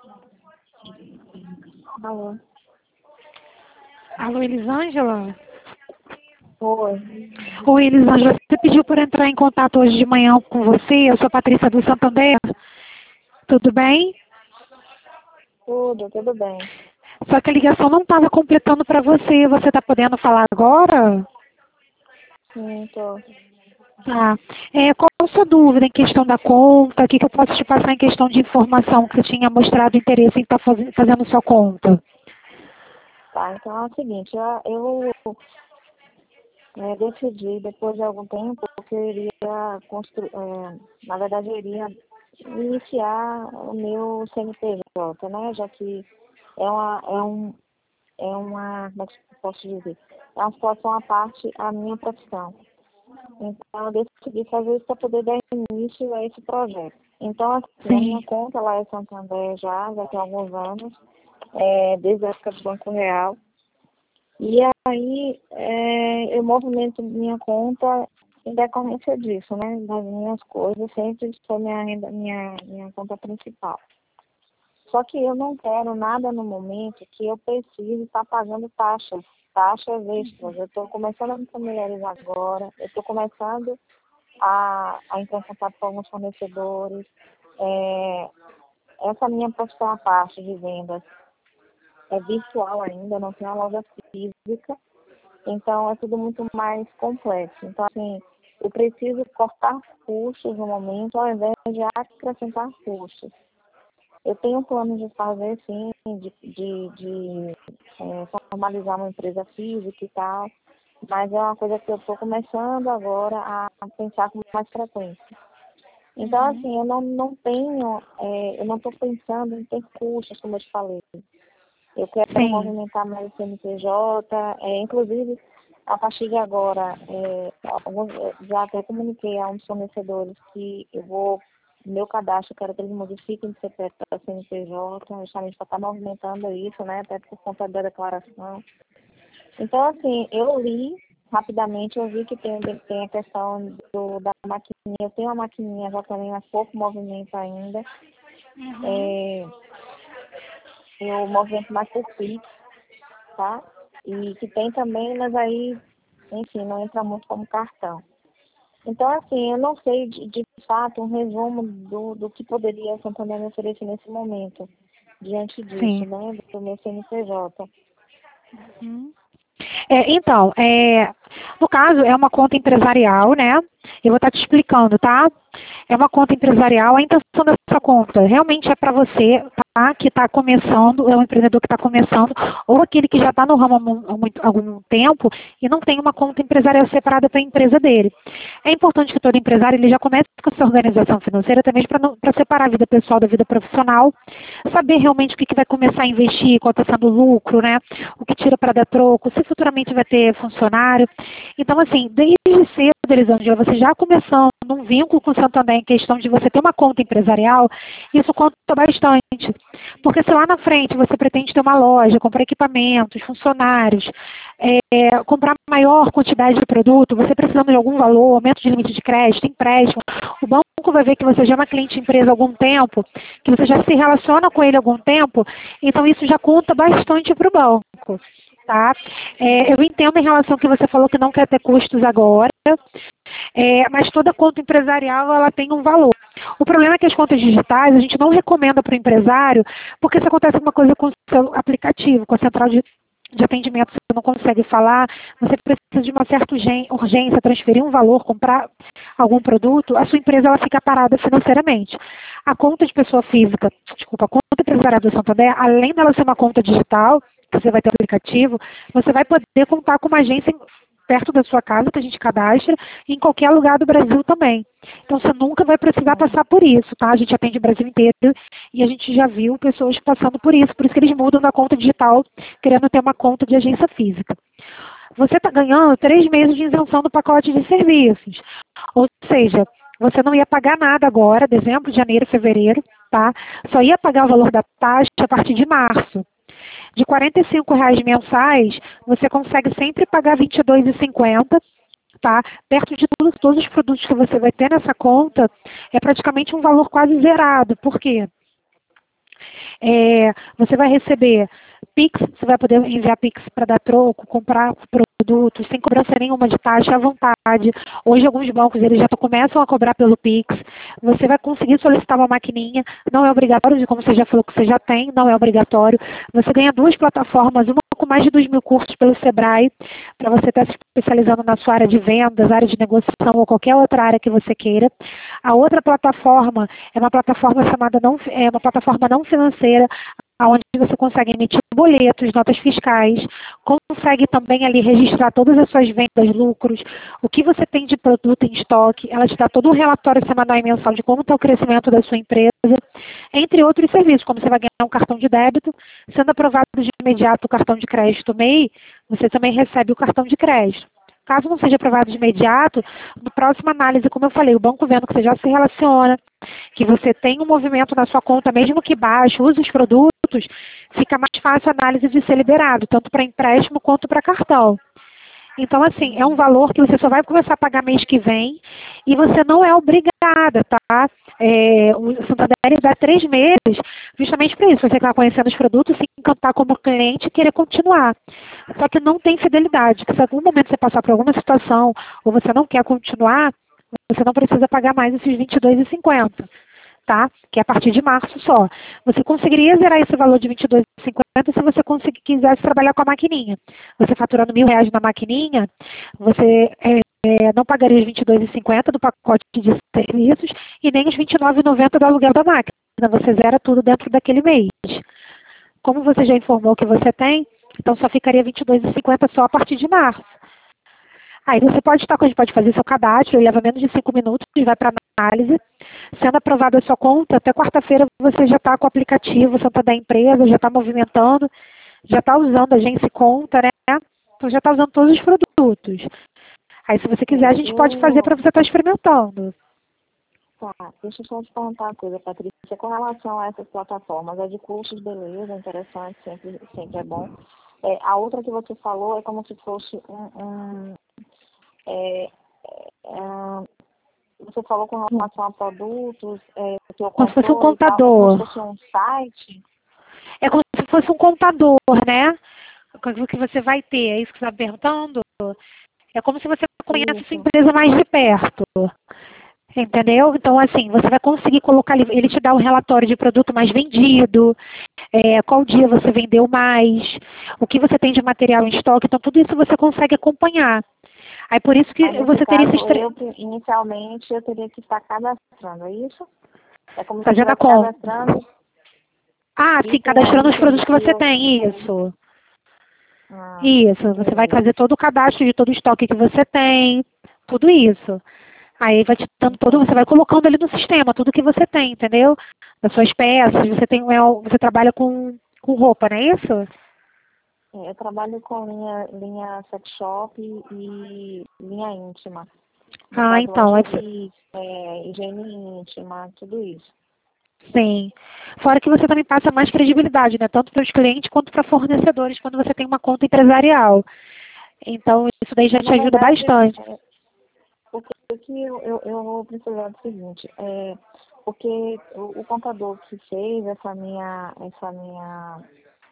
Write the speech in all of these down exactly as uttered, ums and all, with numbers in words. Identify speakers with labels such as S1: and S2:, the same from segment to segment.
S1: Alô?
S2: Alô, Elisângela?
S1: Oi.
S2: Oi, Elisângela, você pediu por entrar em contato hoje de manhã com você, eu sou a Patrícia do Santander, tudo bem?
S1: Tudo, tudo bem.
S2: Só que a ligação não estava completando para você, você está podendo falar agora?
S1: Sim, tô.
S2: Tá. É, qual a sua dúvida em questão da conta? O que, que eu posso te passar em questão de informação que você tinha mostrado interesse em estar fazendo sua conta?
S1: Tá, então é o seguinte, eu, eu é, decidi depois de algum tempo que eu iria construir, é, na verdade eu iria iniciar o meu C N P J, né? Já que é uma, é um, é uma, como é que eu posso dizer? É uma situação à parte à minha profissão. Então, eu decidi fazer isso para poder dar início a esse projeto. Então, assim, a minha
S2: Sim,
S1: conta lá é Santander já, já tem alguns anos, é, desde a época do Banco Real. E aí, é, eu movimento minha conta em decorrência disso, né? Das minhas coisas, sempre foi minha renda, minha, minha conta principal. Só que eu não quero nada no momento que eu precise estar pagando taxas, taxas extras. Eu estou começando a me familiarizar agora, eu estou começando a, a entrar em contato com alguns fornecedores. É, essa minha profissão à parte de vendas é virtual ainda, não tem uma loja física, então é tudo muito mais complexo. Então, assim, eu preciso cortar custos no momento ao invés de acrescentar custos. Eu tenho um plano de fazer, sim, de, de, de é, formalizar uma empresa física e tal, mas é uma coisa que eu estou começando agora a pensar com mais frequência. Então,
S2: uhum,
S1: assim, eu não, não tenho, é, eu não estou pensando em ter custos, como eu te falei. Eu quero
S2: sim.
S1: movimentar mais o C N P J, é, inclusive, a partir de agora, é, alguns, já até comuniquei a um dos fornecedores que eu vou, meu cadastro, eu quero que eles modifiquem de C P F para C N P J, justamente para estar movimentando isso, né, até por conta da declaração. Então, assim, eu li rapidamente, eu vi que tem, tem a questão do, da maquininha. Eu tenho uma maquininha já também, mas pouco movimento ainda.
S2: Uhum.
S1: É, eu movimento mais por Pix, tá? E que tem também, mas aí, enfim, não entra muito como cartão. Então, assim, eu não sei de, de fato um resumo do, do que poderia a Santander me oferecer nesse momento, diante disso,
S2: Sim.
S1: né, do meu C N P J.
S2: Uhum. É, então, é, no caso, é uma conta empresarial, né? Eu vou estar te explicando, tá? É uma conta empresarial. A intenção dessa conta realmente é para você, tá? Que está começando, é um empreendedor que está começando, ou aquele que já está no ramo há mu- há muito- algum tempo e não tem uma conta empresarial separada para a empresa dele. É importante que todo empresário ele já comece com essa organização financeira também para separar a vida pessoal da vida profissional, saber realmente o que, que vai começar a investir, qual está sendo o lucro, né? O que tira para dar troco, se futuramente vai ter funcionário. Então, assim, desde cedo, Elisângela, você já começando um vínculo com o Santander em questão de você ter uma conta empresarial, isso conta bastante. Porque se lá na frente você pretende ter uma loja, comprar equipamentos, funcionários, é, comprar maior quantidade de produto, você precisando de algum valor, aumento de limite de crédito, empréstimo, o banco vai ver que você já é uma cliente empresa há algum tempo, que você já se relaciona com ele há algum tempo, então isso já conta bastante para o banco. Tá? É, eu entendo em relação ao que você falou que não quer ter custos agora, é, mas toda conta empresarial ela tem um valor. O problema é que as contas digitais a gente não recomenda para o empresário, porque se acontece alguma coisa com o seu aplicativo, com a central de, de atendimento, você não consegue falar, você precisa de uma certa urgência, transferir um valor, comprar algum produto, a sua empresa ela fica parada financeiramente. A conta de pessoa física, desculpa, a conta empresarial do Santander, além dela ser uma conta digital, que você vai ter o aplicativo, você vai poder contar com uma agência perto da sua casa, que a gente cadastra, em qualquer lugar do Brasil também. Então você nunca vai precisar
S1: Hum.
S2: passar por isso, tá? A gente atende o Brasil inteiro e a gente já viu pessoas passando por isso, por isso que eles mudam da conta digital, querendo ter uma conta de agência física. Você está ganhando três meses de isenção do pacote de serviços. Ou seja, você não ia pagar nada agora, dezembro, janeiro, fevereiro, tá? Só ia pagar o valor da taxa a partir de março. De quarenta e cinco reais mensais, você consegue sempre pagar vinte e dois reais e cinquenta centavos, tá? Perto de tudo, todos os produtos que você vai ter nessa conta, é praticamente um valor quase zerado. Por quê? É, você vai receber Pix, você vai poder enviar Pix para dar troco, comprar produtos, sem cobrança nenhuma de taxa à vontade. Hoje alguns bancos eles já começam a cobrar pelo Pix. Você vai conseguir solicitar uma maquininha, não é obrigatório, como você já falou que você já tem, não é obrigatório. Você ganha duas plataformas, uma com mais de dois mil cursos pelo Sebrae, para você estar se especializando na sua área de vendas, área de negociação ou qualquer outra área que você queira. A outra plataforma é uma plataforma chamada não, é uma plataforma não financeira, onde você consegue emitir boletos, notas fiscais, consegue também ali registrar todas as suas vendas, lucros, o que você tem de produto em estoque, ela te dá todo um relatório semanal e mensal de como está o crescimento da sua empresa, entre outros serviços, como você vai ganhar um cartão de débito, sendo aprovado de imediato o cartão de crédito M E I, você também recebe o cartão de crédito. Caso não seja aprovado de imediato, na próxima análise, como eu falei, o banco vendo que você já se relaciona, que você tem um movimento na sua conta, mesmo que baixo, usa os produtos, fica mais fácil a análise de ser liberado, tanto para empréstimo quanto para cartão. Então, assim, é um valor que você só vai começar a pagar mês que vem e você não é obrigada, tá? É, o Santander dá três meses justamente para isso, você estar conhecendo os produtos, se encantar como cliente e querer continuar. Só que não tem fidelidade, que se em algum momento você passar por alguma situação ou você não quer continuar, você não precisa pagar mais esses vinte e dois reais e cinquenta centavos. Tá? Que é a partir de março só. Você conseguiria zerar esse valor de vinte e dois reais e cinquenta centavos se você conseguir, quisesse trabalhar com a maquininha. Você faturando mil reais na maquininha, você é, é, não pagaria os vinte e dois reais e cinquenta centavos do pacote de serviços e nem os vinte e nove reais e noventa centavos do aluguel da máquina. Você zera tudo dentro daquele mês. Como você já informou que você tem, então só ficaria vinte e dois reais e cinquenta centavos só a partir de março. Aí você pode estar, pode fazer seu cadastro, ele leva menos de cinco minutos e vai para análise. Sendo aprovada a sua conta, até quarta-feira você já está com o aplicativo Santander da empresa, já está movimentando, já está usando a agência conta, né? Então já está usando todos os produtos. Aí se você quiser, a gente pode fazer para você estar experimentando.
S1: Tá, deixa eu só te perguntar uma coisa, Patrícia. Com relação a essas plataformas, a de cursos, beleza, interessante, sempre, sempre é bom. É, a outra que você falou é como se fosse um... um é, é, você falou com relação a produtos, é, o teu
S2: Como se fosse um
S1: controle e tal, é como se
S2: contador.
S1: fosse um site?
S2: É como se fosse um contador, né? O que você vai ter, é isso que você está perguntando? É como se você conhecesse sua
S1: Isso.
S2: empresa mais de perto. Entendeu? Então, assim, você vai conseguir colocar, ele te dá o relatório de produto mais vendido, é, qual dia você vendeu mais, o que você tem de material em estoque, então tudo isso você consegue acompanhar. Aí por isso que
S1: Mas nesse
S2: você teria
S1: caso,
S2: esses três.
S1: eu, inicialmente, eu teria que estar cadastrando, é isso? É como se eu
S2: Fazendo a
S1: estivesse
S2: conta.
S1: cadastrando.
S2: Ah, sim,
S1: Isso, e
S2: cadastrando
S1: aí
S2: os
S1: tem
S2: produtos que você
S1: eu...
S2: tem, isso.
S1: Ah,
S2: Isso, você vai
S1: beleza.
S2: fazer todo o cadastro de todo o estoque que você tem, tudo isso. Aí vai te dando todo, você vai
S1: Entendi.
S2: colocando ali no sistema, tudo que você tem, entendeu? Das suas peças, você tem, é, você trabalha com, com roupa, não é isso?
S1: É, eu trabalho com linha, linha sex shop e linha íntima. No
S2: Ah,
S1: caso,
S2: então, aí você-
S1: lingerie, é, higiene íntima, tudo isso.
S2: sim. Fora que você também passa mais credibilidade, né? Tanto para os clientes quanto para fornecedores, quando você tem uma conta empresarial. Então, isso daí já
S1: É,
S2: te
S1: na
S2: ajuda
S1: verdade,
S2: bastante.
S1: é, o que o que eu, eu, eu vou precisar do seguinte, é, porque o, o contador que fez essa minha, essa minha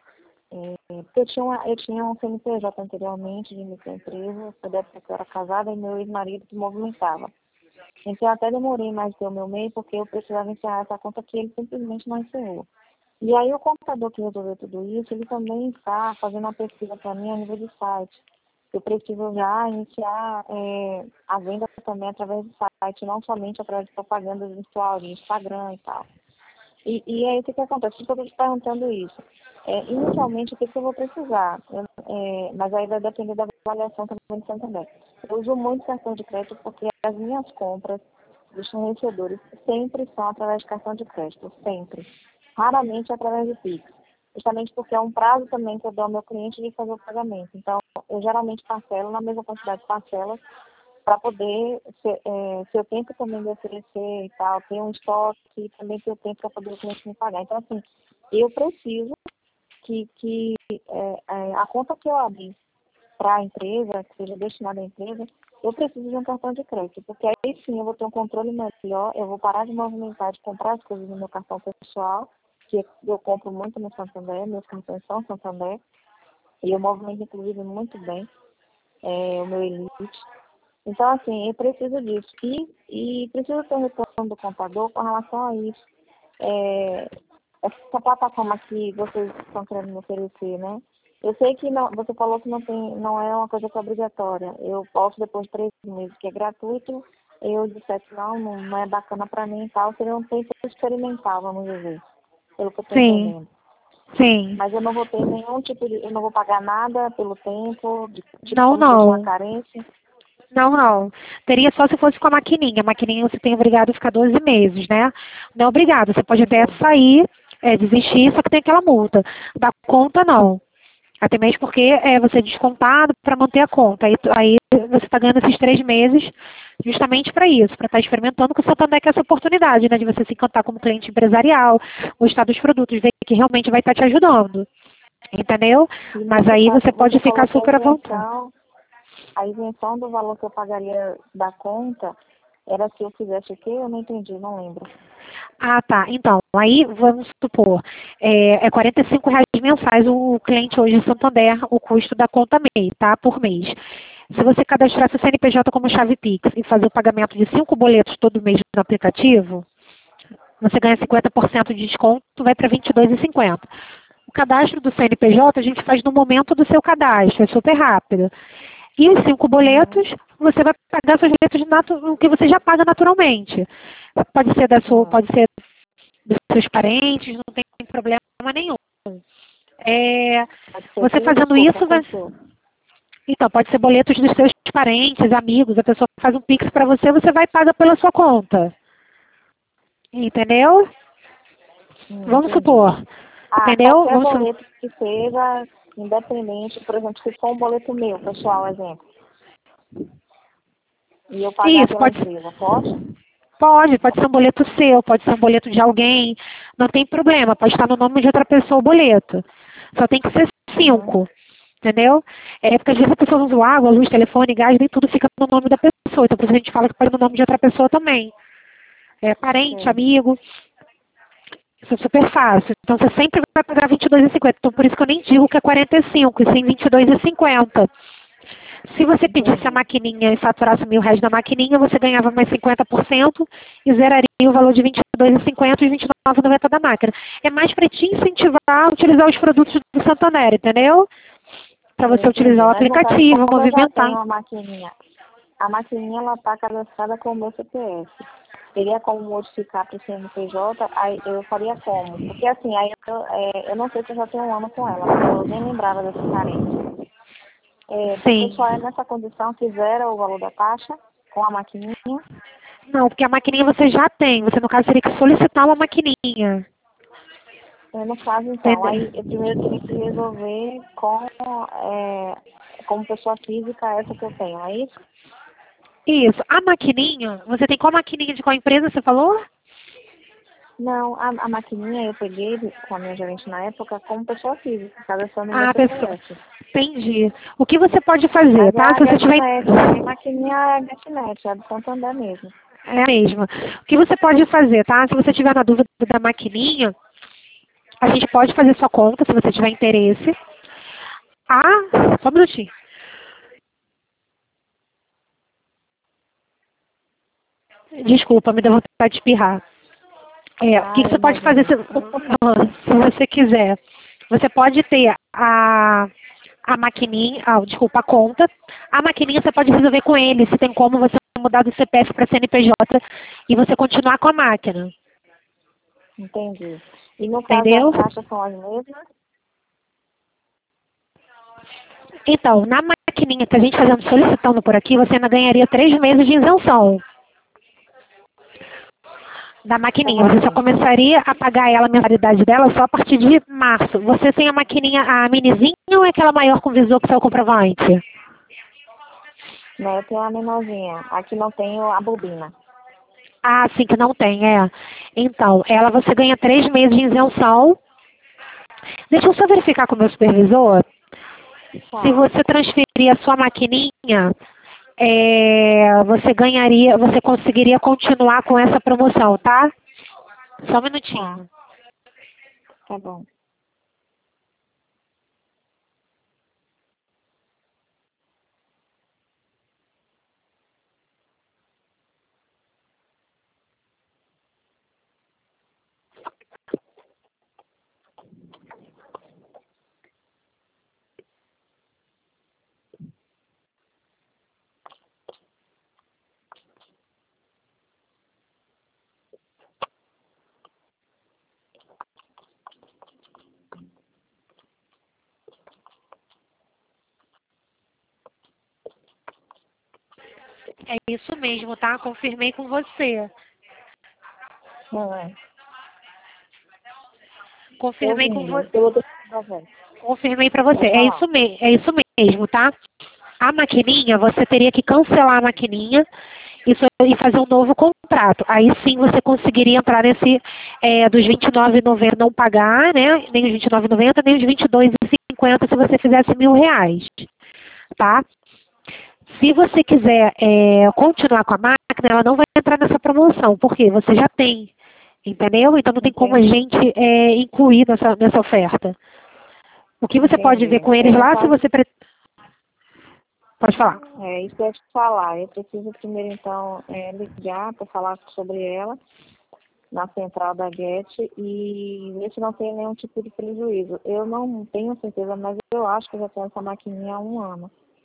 S1: É, porque eu tinha, uma, eu tinha um C N P J anteriormente de microempresa, foi da época que eu era casada e meu ex-marido que movimentava. Então eu até demorei mais ter o meu MEI porque eu precisava encerrar essa conta que ele simplesmente não encerrou. E aí o computador que resolveu tudo isso, ele também está fazendo uma pesquisa para mim a nível de site. Eu preciso já iniciar é, a venda também através do site, não somente através de propaganda virtual, de Instagram e tal. E, e aí o que, que acontece? Por que eu estou te perguntando isso? É, inicialmente, o que, que eu vou precisar? Eu, é, mas aí vai depender da avaliação também do Santander. Eu uso muito cartão de crédito porque as minhas compras dos fornecedores sempre são através de cartão de crédito, sempre. Raramente através de Pix. Justamente porque é um prazo também que eu dou ao meu cliente de fazer o pagamento. Então, eu geralmente parcelo na mesma quantidade de parcelas para poder, se, é, se eu tempo também de oferecer e tal, ter um estoque e também ter o tempo para poder o cliente me pagar. Então, assim, eu preciso que, que é, é, a conta que eu abri para a empresa, que seja destinada à empresa, eu preciso de um cartão de crédito, porque aí sim eu vou ter um controle melhor, eu vou parar de movimentar, de comprar as coisas no meu cartão pessoal porque eu compro muito no Santander, meus cartões são Santander, e eu movimento, inclusive, muito bem é, o meu Elite. Então, assim, eu preciso disso. E, e preciso ter um retorno do contador com relação a isso. É, essa plataforma que vocês estão querendo me oferecer, né? Eu sei que não, você falou que não, tem, não é uma coisa que é obrigatória. Eu posso, depois de três meses, que é gratuito, eu dissesse, não, não, não é bacana para mim e tal, seria um tempo experimental, vamos dizer, pelo que eu estou
S2: Sim,
S1: entendendo.
S2: sim.
S1: Mas eu não vou ter nenhum tipo de, eu não vou pagar nada pelo tempo, de, tipo
S2: Não,
S1: como se fosse uma
S2: não.
S1: carência.
S2: Não, não. Teria só se fosse com a maquininha. A maquininha você tem obrigado a ficar doze meses, né? Não é obrigado. Você pode até
S1: Entendi.
S2: sair, é, desistir, só que tem aquela multa. Da conta, não. Até mesmo porque é, você é descontado para manter a conta. Aí, aí você está ganhando esses três meses justamente para isso, para estar experimentando com o Santander que é essa oportunidade, né? De você se encantar como cliente empresarial, gostar dos produtos, ver que realmente vai estar te ajudando. Entendeu?
S1: E
S2: Mas
S1: nesse
S2: aí
S1: caso,
S2: você pode
S1: você
S2: ficar
S1: falou que a
S2: super à vontade.
S1: isenção, a isenção do valor que eu pagaria da conta era se eu fizesse o quê? Eu não entendi, não lembro.
S2: Ah, tá. Então, aí vamos supor, é, é quarenta e cinco reais mensais o cliente hoje em Santander, o custo da conta M E I, tá? Por mês. Se você cadastrar seu C N P J como chave Pix e fazer o pagamento de cinco boletos todo mês no aplicativo, você ganha cinquenta por cento de desconto, vai para vinte e dois reais e cinquenta centavos. O cadastro do C N P J a gente faz no momento do seu cadastro, é super rápido. E os cinco
S1: Uhum.
S2: boletos, você vai pagar seus boletos natu- o que você já paga naturalmente. Pode ser da sua,
S1: Uhum.
S2: pode ser dos seus parentes, não tem problema nenhum. É,
S1: Pode ser
S2: você
S1: que,
S2: fazendo
S1: desculpa,
S2: isso, vai,
S1: cortou.
S2: então, pode ser boletos dos seus parentes, amigos, a pessoa faz um Pix para você, você vai pagar pela sua conta. Entendeu?
S1: Hum,
S2: Vamos
S1: entendi.
S2: supor.
S1: Ah,
S2: Entendeu?
S1: qualquer
S2: Vamos su-
S1: boleto que seja, independente, por exemplo, se for um boleto meu, pessoal, exemplo, e eu pagar
S2: Isso,
S1: pela
S2: pode,
S1: empresa, pode?
S2: pode, pode ser um boleto seu, pode ser um boleto de alguém, não tem problema, pode estar no nome de outra pessoa o boleto. Só tem que ser
S1: Uhum.
S2: cinco. Entendeu? É porque às vezes a pessoa usa água, luz, telefone, gás, nem tudo fica no nome da pessoa. Então por isso a gente fala que pode no nome de outra pessoa também. É parente,
S1: Sei.
S2: amigo. Isso é super fácil. Então você sempre vai pagar vinte e dois reais e cinquenta. Então por isso que eu nem digo que é quarenta e cinco, e sim vinte e dois reais e cinquenta. Se você pedisse a
S1: Entendi.
S2: maquininha e faturasse mil reais na maquininha, você ganhava mais cinquenta por cento e zeraria o valor de vinte e dois reais e cinquenta e vinte e nove reais e noventa da máquina. É mais para te incentivar a utilizar os produtos do Santander, entendeu? Para
S1: Eu
S2: você
S1: entendi.
S2: utilizar o
S1: Mas no caso,
S2: aplicativo,
S1: como eu já
S2: movimentar.
S1: tenho a maquininha, a maquininha ela está cadastrada com o meu C P F. Teria como modificar para o C N P J, aí eu faria como? Porque assim, aí eu, é, eu não sei se eu já tenho um ano com ela, porque eu nem lembrava dessa carência. É, porque
S2: Sim.
S1: só é nessa condição que zera o valor da taxa com a maquininha.
S2: Não, porque a maquininha você já tem. Você, no caso, teria que solicitar uma maquininha.
S1: É, no caso, então,
S2: Entendeu?
S1: aí eu primeiro teria que resolver com, é, como pessoa física essa que eu tenho, é isso?
S2: Isso. A maquininha, você tem qual maquininha de qual empresa você falou?
S1: Não, a, a maquininha eu peguei com a minha gerente na época como pessoa física, cadastrando no meu
S2: Ah, pessoa.
S1: C P F.
S2: Entendi. O que você pode fazer,
S1: Mas é
S2: tá?
S1: a
S2: Se você tiver.
S1: GetNet, a minha maquininha é a GetNet, é a do Santander mesmo.
S2: É a mesma. O que você pode fazer, tá? Se você tiver na dúvida da maquininha, a gente pode fazer sua conta, se você tiver interesse. Ah, só um minutinho. Desculpa, me deu vontade de espirrar. É, o que
S1: Ah,
S2: que
S1: eu
S2: você pode fazer
S1: imaginei.
S2: se, se você quiser? Você pode ter a, a maquininha, ah, desculpa, a conta. A maquininha você pode resolver com ele, se tem como você mudar do C P F para C N P J e você continuar com a máquina.
S1: Entendi. E no caso as
S2: Entendeu?
S1: taxas são as mesmas?
S2: Então, na maquininha que a gente fazendo solicitando por aqui, você ainda ganharia três meses de isenção da maquininha.
S1: Como
S2: Você só
S1: assim?
S2: começaria a pagar ela, a mensalidade dela, só a partir de março. Você tem a maquininha, a minizinha ou é aquela maior com visor que sai o comprovante?
S1: Né, eu tenho a menorzinha. Aqui não tenho a bobina.
S2: Ah, sim, que não tem, é. Então, ela você ganha três meses de isenção. Deixa eu só verificar com o meu supervisor. Se
S1: Tá.
S2: você transferir a sua maquininha, é, você ganharia, você conseguiria continuar com essa promoção, tá? Só um
S1: Tá.
S2: minutinho.
S1: Tá bom.
S2: É isso mesmo, tá? Confirmei com você.
S1: Não é.
S2: Confirmei com
S1: Ouvindo.
S2: você.
S1: Eu vou ter que dar voz.
S2: Confirmei para você.
S1: Pode
S2: É
S1: falar.
S2: isso, me é isso mesmo, tá? A maquininha, você teria que cancelar a maquininha e, so e fazer um novo contrato. Aí sim você conseguiria entrar nesse é, dos vinte e nove reais e noventa centavos não pagar, né? Nem os vinte e nove reais e noventa centavos, nem os vinte e dois reais e cinquenta centavos se você fizesse mil reais, tá? Se você quiser é, continuar com a máquina, ela não vai entrar nessa promoção, porque você já tem, entendeu? Então não tem como a
S1: Entendi.
S2: gente é, incluir nessa, nessa oferta. O que você pode ver
S1: Entendi.
S2: com eles
S1: É, no
S2: lá, se
S1: caso,
S2: você... Pre... Pode falar.
S1: é isso que eu ia te falar. Eu preciso primeiro, então, é, ligar para falar sobre ela na central da Get e ver se não tem nenhum tipo de prejuízo. Eu não tenho certeza, mas eu acho que eu já tenho essa maquininha há um ano.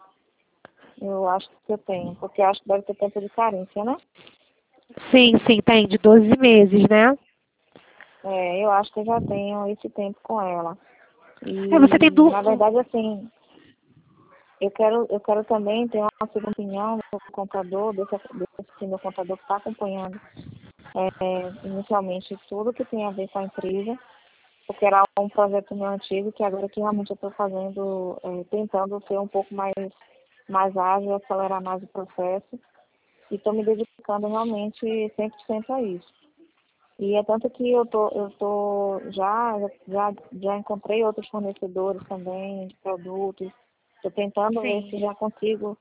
S1: Eu acho que eu tenho, porque acho que deve ter tempo de carência, né?
S2: Sim, sim, tem, de doze meses, né?
S1: É, eu acho que eu já tenho esse tempo com ela.
S2: É, você tem
S1: E,
S2: du...
S1: na verdade, assim, eu quero, eu quero também ter uma segunda opinião do contador, desse, desse meu contador que está acompanhando é, inicialmente tudo que tem a ver com a empresa, porque era um projeto meu antigo, que agora que realmente eu estou fazendo, é, tentando ser um pouco mais, mais ágil, acelerar mais o processo, e estou me dedicando realmente cem por cento a isso. E é tanto que eu tô, eu tô já, já, já encontrei outros fornecedores também de produtos. Estou tentando ver
S2: Sim,
S1: se já consigo,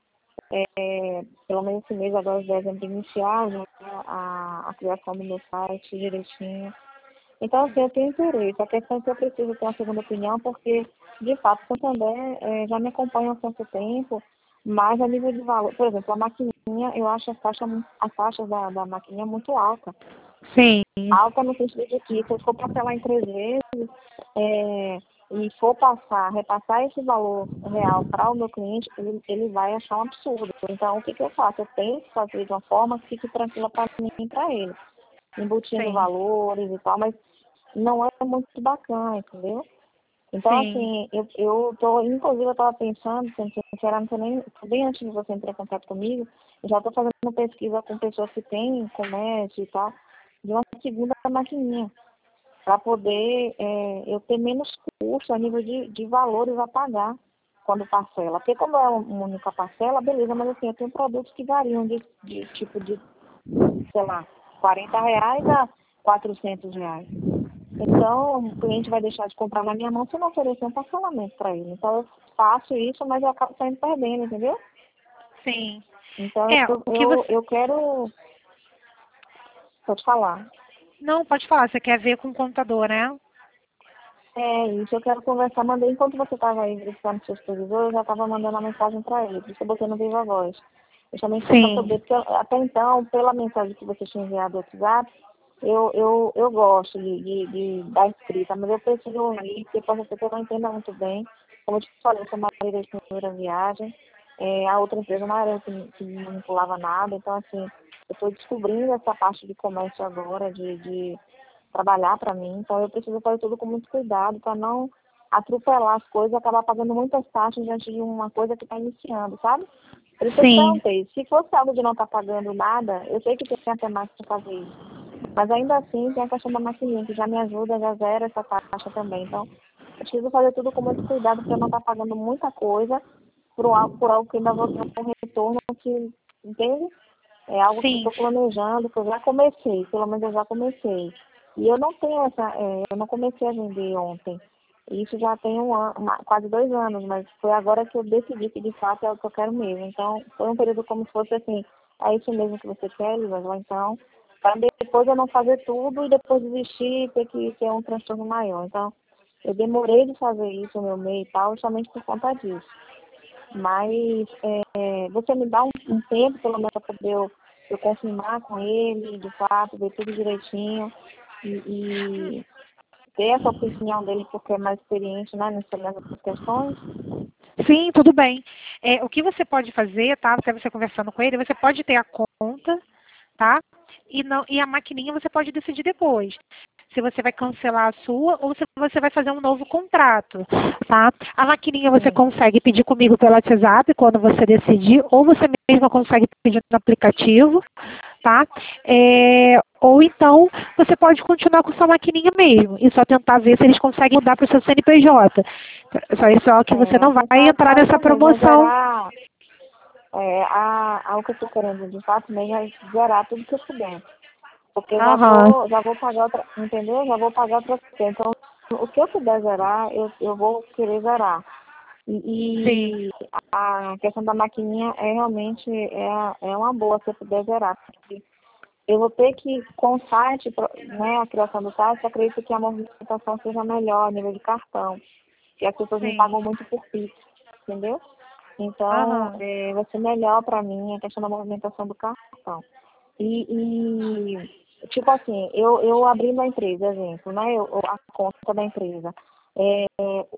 S1: é, pelo menos esse mês agora de dezembro, iniciar já a, a criação do meu site direitinho. Então, assim, eu tenho interesse. A questão é que eu preciso ter uma segunda opinião, porque, de fato, o Santander é, já me acompanha há tanto tempo, mas a nível de valor, por exemplo, a maquininha, eu acho a faixa, as taxas da, da maquininha muito alta.
S2: sim,
S1: Alta no sentido de que, se eu for parcelar em três vezes, é, e for passar, repassar esse valor real para o meu cliente, ele, ele vai achar um absurdo. Então, o que, que eu faço? Eu tenho que fazer de uma forma que fique tranquila para mim e para ele, embutindo
S2: sim,
S1: valores e tal, mas não é muito bacana, entendeu? Então,
S2: sim,
S1: assim, eu, eu tô, inclusive, eu estava pensando, sendo sincera, não tô nem, bem antes de você entrar em contato comigo, eu já estou fazendo pesquisa com pessoas que têm comércio e tal, de uma segunda maquininha, para poder é, eu ter menos custo a nível de, de valores a pagar quando parcela. Porque como é uma única parcela, beleza, mas assim, eu tenho produtos que variam de, de tipo de, sei lá, quarenta reais a quatrocentos reais. Então, o cliente vai deixar de comprar na minha mão se eu não oferecer um parcelamento para ele. Então, eu faço isso, mas eu acabo saindo perdendo, entendeu?
S2: sim.
S1: Então,
S2: É,
S1: eu,
S2: o que
S1: eu,
S2: você...
S1: eu quero... Pode falar.
S2: Não, pode falar, você quer ver com o contador, né?
S1: É isso, eu quero conversar. Mandei, enquanto você estava aí verificando seu supervisor, eu já estava mandando a mensagem para ele, por isso eu botei no Viva Voz. Justamente para
S2: Sim,
S1: poder, porque até então, pela mensagem que você tinha enviado no WhatsApp, eu, eu, eu gosto de, de, de dar escrita, mas eu preciso ouvir, porque pode ser que eu não entenda muito bem. Como eu te falei, eu sou marido de primeira viagem, é, a outra empresa não era que, que me manipulava nada, então assim, eu estou descobrindo essa parte de comércio agora, de, de trabalhar para mim, então eu preciso fazer tudo com muito cuidado para não atropelar as coisas e acabar pagando muitas taxas diante de uma coisa que está iniciando, sabe? Por isso eu te
S2: sim,
S1: perguntei, se fosse algo de não estar pagando nada, eu sei que tem até mais para fazer isso, mas ainda assim tem a questão da maquininha, que já me ajuda, já zera essa taxa também, então eu preciso fazer tudo com muito cuidado para não estar pagando muita coisa por algo, por algo que ainda vou ter um retorno que, entende? É algo que eu
S2: sim,
S1: estou planejando, que eu já comecei, pelo menos eu já comecei. E eu não tenho essa, é, eu não comecei a vender ontem. Isso já tem um ano, uma- quase dois anos, mas foi agora que eu decidi que de fato é o que eu quero mesmo. Então, foi um período como se fosse assim, é isso mesmo que você quer, Lisângela? Então, para depois depois eu não fazer tudo e depois desistir e ter que ter um transtorno maior. Então, eu demorei de fazer isso no meu meio e tal, justamente por conta disso. Mas é, você me dá um, um tempo, pelo menos, para poder eu, eu confirmar com ele, de fato, ver tudo direitinho e, e ter essa opinião dele, porque é mais experiente, né, nessas questões.
S2: Sim, tudo bem. É, o que você pode fazer, tá? Até você conversando com ele, você pode ter a conta, tá? E, não, e a maquininha você pode decidir depois. Se você vai cancelar a sua ou se você vai fazer um novo contrato, tá? A maquininha você
S1: Sim.
S2: consegue pedir comigo pelo WhatsApp quando você decidir, ou você mesma consegue pedir no aplicativo, tá? É, ou então você pode continuar com sua maquininha mesmo e só tentar ver se eles conseguem mudar para o seu C N P J. Só isso é que você
S1: É,
S2: não vai
S1: tentar
S2: entrar
S1: sair
S2: nessa
S1: também, mas
S2: promoção.
S1: zerar, é, a, a, o que eu estou querendo de fato mesmo é zerar tudo que eu puder. Porque eu já
S2: Aham.
S1: vou, já vou pagar outra, entendeu? Já vou pagar outra coisa. Então, o que eu puder zerar, eu, eu vou querer zerar.
S2: Sim.
S1: E, e a questão da maquininha é realmente é, é uma boa se eu puder zerar. Porque eu vou ter que, com o site, né, a criação do site, eu acredito que a movimentação seja melhor a nível de cartão. Porque as pessoas me
S2: Sim.
S1: pagam muito por Pix, entendeu? Então,
S2: Aham.
S1: é, vai ser melhor para mim a questão da movimentação do cartão. E, e tipo assim, eu, eu abri uma empresa, exemplo, né? Eu, a conta da empresa. É,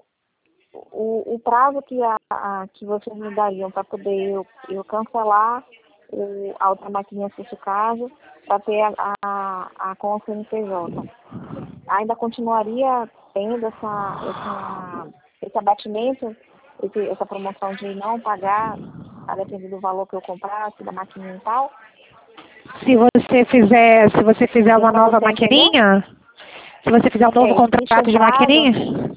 S1: o, o prazo que, a, a, que vocês me dariam para poder eu, eu cancelar o, a outra maquininha, se fosse o caso, para ter a, a, a com o C N P J. Ainda continuaria tendo essa, essa, esse abatimento, esse, essa promoção de não pagar, a depender do valor que eu comprasse, da maquininha e tal?
S2: Se você fizer, se você fizer
S1: Deu
S2: uma
S1: para
S2: nova
S1: você entender?
S2: maquininha, se você fizer um novo
S1: É, existe um
S2: contrato de
S1: prazo?
S2: maquininha.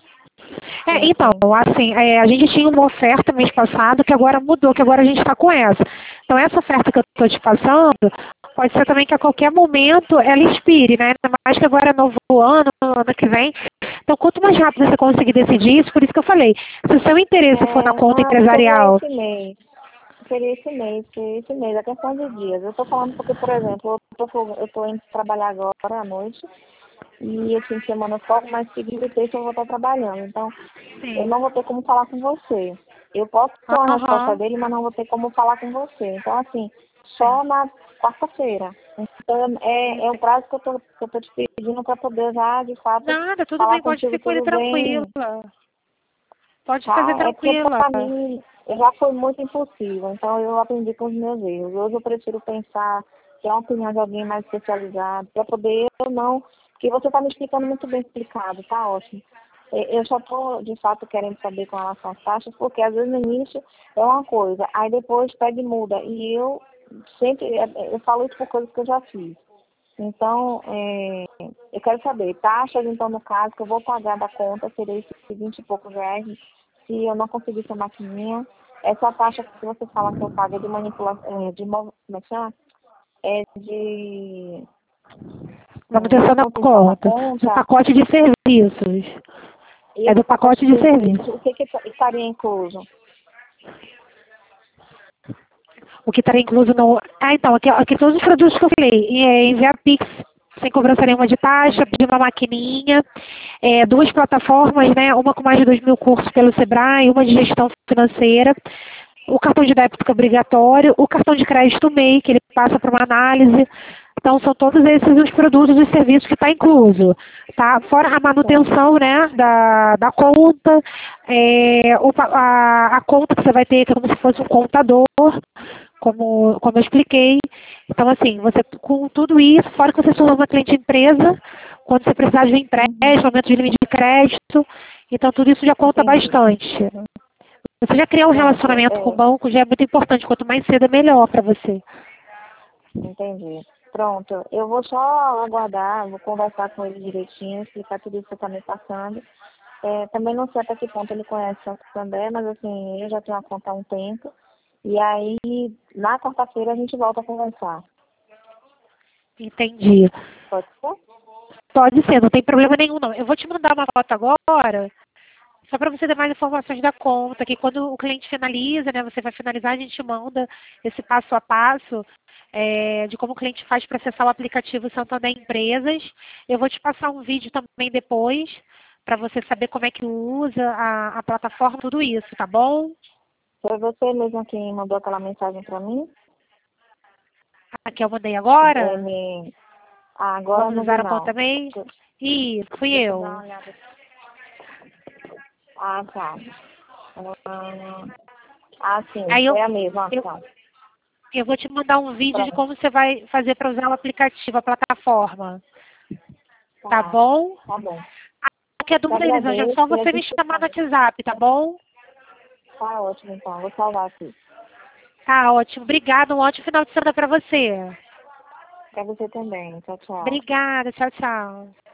S2: É,
S1: Sim,
S2: então,
S1: sim.
S2: assim, é, a gente tinha uma oferta mês passado que agora mudou, que agora a gente está com essa. Então, essa oferta que eu estou te passando, pode ser também que a qualquer momento ela expire, né? Ainda mais que agora é novo ano, ano que vem. Então, quanto mais rápido você conseguir decidir isso, por isso que eu falei, se o seu interesse for na
S1: É,
S2: conta
S1: não, seria
S2: empresarial.
S1: esse mês. Seria esse mês, seria esse mês, é questão de dias. Eu estou falando porque, por exemplo, eu tô, eu tô indo trabalhar agora à noite e esse fim de semana só, mas segunda e terça eu vou estar trabalhando. Então, eu
S2: Sim.
S1: não vou ter como falar com você. Eu posso ter uma resposta
S2: Aham.
S1: dele, mas não vou ter como falar com você. Então, assim, só na quarta-feira. Então, é, é o prazo que eu tô, que eu tô te pedindo para poder já, de fato,
S2: Nada, tudo
S1: falar
S2: bem, pode
S1: contigo
S2: ficar
S1: tudo
S2: tranquila.
S1: bem,
S2: Pode fazer
S1: tá? É porque
S2: tranquila.
S1: para mim já foi muito impulsivo, então eu aprendi com os meus erros. Hoje eu prefiro pensar que é uma opinião de alguém mais especializado, para poder eu não, porque você está me explicando muito bem explicado, tá ótimo. É, Eu só estou, de fato, querendo saber com relação às taxas, porque às vezes no início é uma coisa, aí depois pega e muda. E eu sempre, eu falo isso por coisas que eu já fiz. Então, é, eu quero saber, taxas, então, no caso, que eu vou pagar da conta, seria esses vinte e poucos reais, se eu não conseguisse a maquininha. Essa taxa que você fala que eu pago é de manipulação, é, de, mo- como é que chama? É de é,
S2: Manutenção da
S1: manutenção da
S2: conta. Do
S1: conta.
S2: pacote de serviços.
S1: E
S2: É
S1: esse
S2: do
S1: pacote
S2: pacote
S1: de
S2: de serviços.
S1: serviços, o que, que estaria incluso?
S2: O que está incluso no. Ah, então, aqui, aqui todos os produtos que eu falei. E, é, enviar Pix sem cobrança nenhuma de taxa,
S1: Sim,
S2: pedir uma maquininha, é, duas plataformas, né? Uma com mais de dois mil cursos pelo Sebrae, uma de gestão financeira, o cartão de débito que é obrigatório, o cartão de crédito M E I, que ele passa para uma análise. Então, são todos esses os produtos e serviços que está incluso, tá? Fora a
S1: sim,
S2: manutenção, né, da, da conta, é, o pa- a, a conta que você vai ter, que é como se fosse um contador, como, como eu expliquei. Então, assim, você com tudo isso, fora que você se tornou uma cliente empresa, quando você precisar de um
S1: uhum,
S2: empréstimo, aumento de limite de crédito, então tudo isso já conta
S1: entendi.
S2: bastante. Você já criar um
S1: Pronto,
S2: relacionamento com o
S1: é,
S2: banco já é muito importante, quanto mais cedo é melhor para você.
S1: entendi. Pronto, eu vou só aguardar, vou conversar com ele direitinho, explicar tudo isso que está me passando. É, também não sei até que ponto ele conhece o Santander, mas assim, eu já tenho a conta há um tempo. E aí, na quarta-feira a gente volta a conversar.
S2: Entendi.
S1: Pode ser?
S2: Pode ser, não tem problema nenhum não. Eu vou te mandar uma foto agora. Só para você ter mais informações da conta, que quando o cliente finaliza, né, você vai finalizar, a gente manda esse passo a passo é, de como o cliente faz para acessar o aplicativo Santander Empresas. Eu vou te passar um vídeo também depois, para você saber como é que usa a, a plataforma, tudo isso, tá bom?
S1: Foi você mesmo quem mandou aquela mensagem para mim?
S2: Aqui eu mandei agora.
S1: Ele... Ah, agora
S2: Vamos
S1: não vi
S2: usar a
S1: não.
S2: conta mesmo? Isso, fui
S1: Deixa eu dar
S2: eu.
S1: uma olhada. Ah, tá. Ah, ah, sim,
S2: Aí eu,
S1: foi a mesma
S2: eu,
S1: ação.
S2: eu vou te mandar um vídeo de
S1: Pronto.
S2: como você vai fazer para usar o aplicativo, a plataforma. Tá
S1: Tá,
S2: bom?
S1: tá bom.
S2: Qualquer
S1: Te
S2: dúvida, Elisângela, é
S1: agradeço
S2: só
S1: e a
S2: você me
S1: gente se
S2: chamar no
S1: fala.
S2: WhatsApp, tá bom?
S1: Tá ótimo, então. Vou salvar aqui.
S2: Tá ótimo. Obrigada. Um ótimo final de semana para você.
S1: Pra você também. Tchau, tchau.
S2: Obrigada. Tchau, tchau.